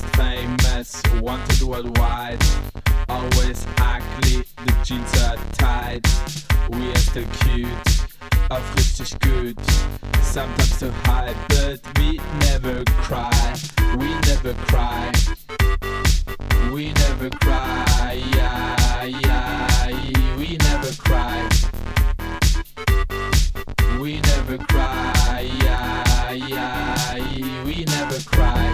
famous, wanted worldwide. Always ugly, the jeans are tight. We are still cute, auch richtig gut. Sometimes too high, but we never cry. We never cry. We never cry. Yeah, yeah. We never cry. We never cry. Yeah, yeah. We never cry.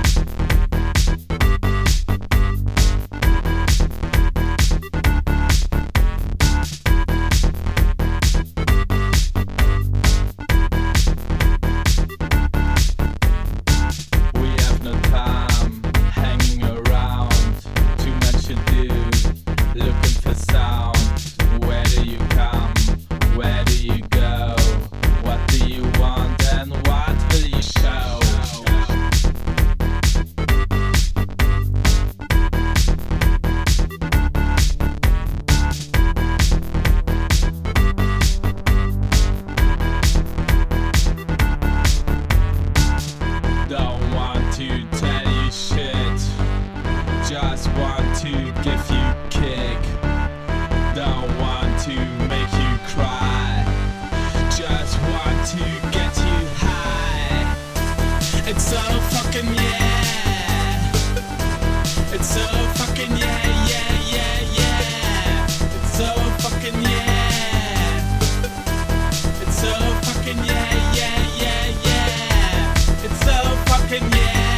Just want to give you kick. Don't want to make you cry. Just want to get you high. It's so fucking yeah. It's so fucking yeah, yeah, yeah, yeah. It's so fucking yeah. It's so fucking yeah, yeah, yeah, yeah. It's so fucking yeah.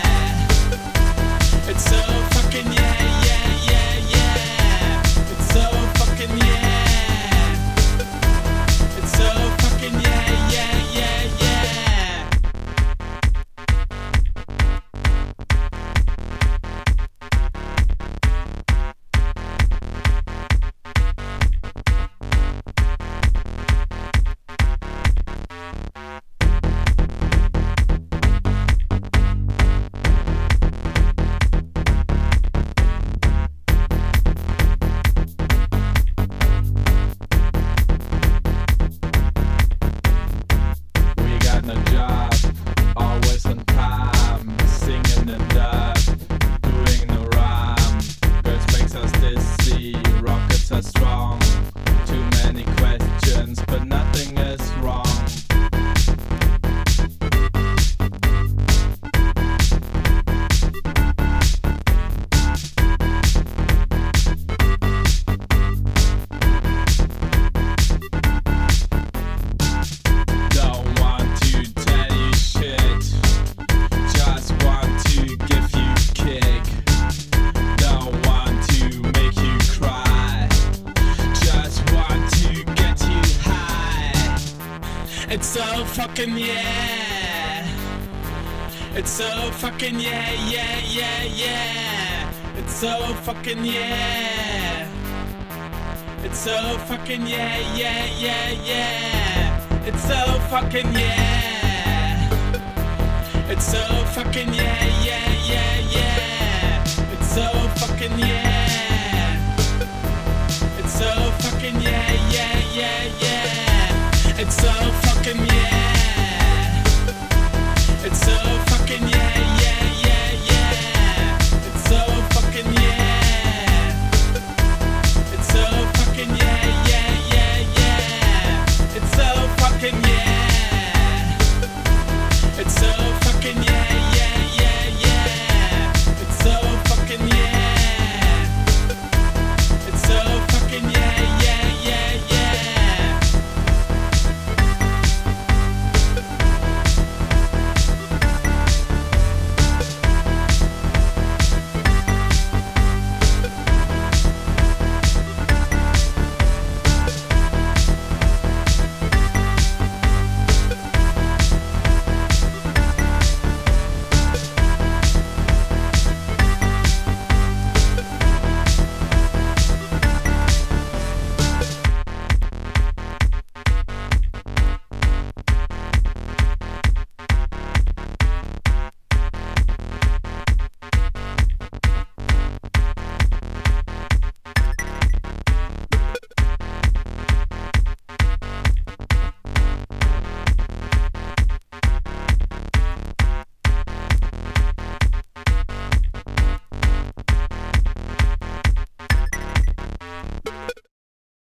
It's so fucking yeah, yeah, yeah, yeah. It's so fucking yeah. It's so fucking yeah, yeah, yeah, yeah. Strong. Too many questions, but nothing is wrong. Don't want to tell you shit. Just want to give you kick. Don't want to make you cry. It's so fucking yeah. It's so fucking yeah, yeah, yeah, yeah. It's so fucking yeah. It's so fucking yeah, yeah, yeah, yeah. It's so fucking yeah. It's so fucking yeah, yeah, yeah, yeah.